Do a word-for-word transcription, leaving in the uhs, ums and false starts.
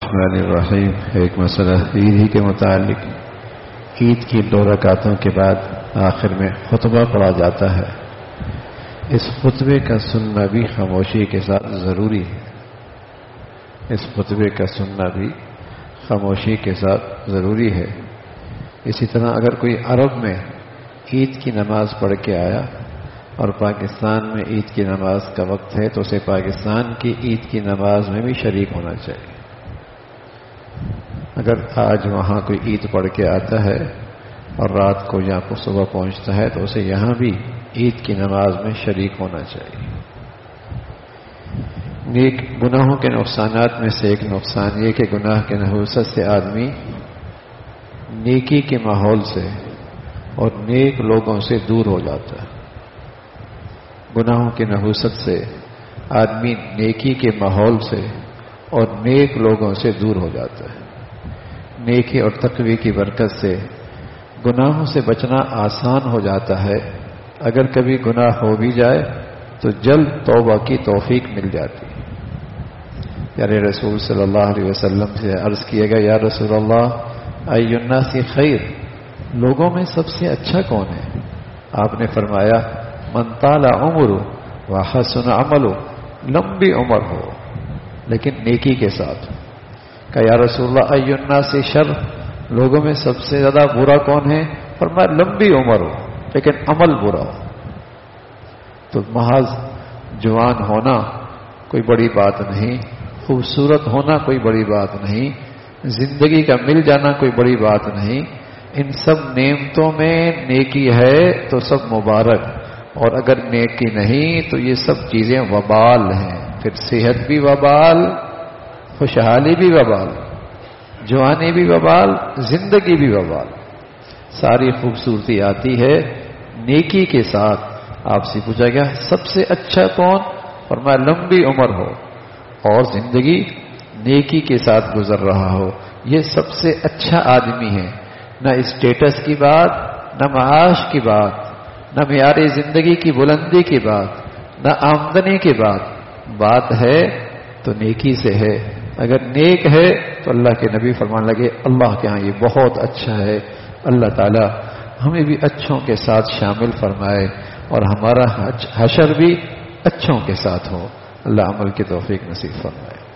الرحمن الرحیم. ایک مسئلہ عید ہی کے متعلق. عید کی دو رکعتوں کے بعد آخر میں خطبہ پڑھا جاتا ہے. اس خطبے کا سننا بھی خاموشی کے ساتھ ضروری ہے. اس خطبے کا سننا بھی خاموشی کے ساتھ ضروری ہے. اسی طرح اگر کوئی عرب میں عید کی نماز پڑھ کے آیا اور پاکستان میں عید کی نماز کا وقت ہے تو اسے پاکستان کی عید کی نماز میں بھی شریک ہونا چاہیے. اگر آج وہاں کوئی عید پڑھ کے آتا ہے اور رات کو یہاں کو صبح پہنچتا ہے تو اسے یہاں بھی عید کی نماز میں شریک ہونا چاہیے. نیک گناہوں کے نقصانات میں سے ایک نقصان یہ کہ گناہ کے نحوست سے آدمی نیکی کے ماحول سے اور نیک لوگوں سے دور ہو جاتا ہے. گناہوں کی نحوست سے آدمی نیکی کے ماحول سے اور نیک لوگوں سے دور ہو جاتا ہے. نیکی اور تقوی کی برکت سے گناہوں سے بچنا آسان ہو جاتا ہے. اگر کبھی گناہ ہو بھی جائے تو جلد توبہ کی توفیق مل جاتی ہے. پیارے رسول صلی اللہ علیہ وسلم سے عرض کیا گیا یا رسول اللہ ای الناس خیر، لوگوں میں سب سے اچھا کون ہے؟ آپ نے فرمایا من طال عمر وحسن عمل، لمبی عمر ہو لیکن نیکی کے ساتھ. کہ یا رسول اللہ ای الناس شر، لوگوں میں سب سے زیادہ برا کون ہے؟ فرمایا لمبی عمر ہو لیکن عمل برا ہو. تو محض جوان ہونا کوئی بڑی بات نہیں، خوبصورت ہونا کوئی بڑی بات نہیں، زندگی کا مل جانا کوئی بڑی بات نہیں. ان سب نعمتوں میں نیکی ہے تو سب مبارک، اور اگر نیکی نہیں تو یہ سب چیزیں وبال ہیں. پھر صحت بھی وبال، خوشحالی بھی وبال، جوانی بھی وبال، زندگی بھی وبال. ساری خوبصورتی آتی ہے نیکی کے ساتھ. آپ سے پوچھا گیا سب سے اچھا کون؟ فرمایا لمبی عمر ہو اور زندگی نیکی کے ساتھ گزر رہا ہو. یہ سب سے اچھا آدمی ہے. نہ اسٹیٹس کی بات، نہ معاش کی بات، نہ معیار زندگی کی بلندی کی بات، نہ آمدنی کی بات. بات ہے تو نیکی سے ہے. اگر نیک ہے تو اللہ کے نبی فرمان لگے اللہ کے ہاں یہ بہت اچھا ہے. اللہ تعالی ہمیں بھی اچھوں کے ساتھ شامل فرمائے اور ہمارا حشر بھی اچھوں کے ساتھ ہو. اللہ عمل کی توفیق نصیب فرمائے.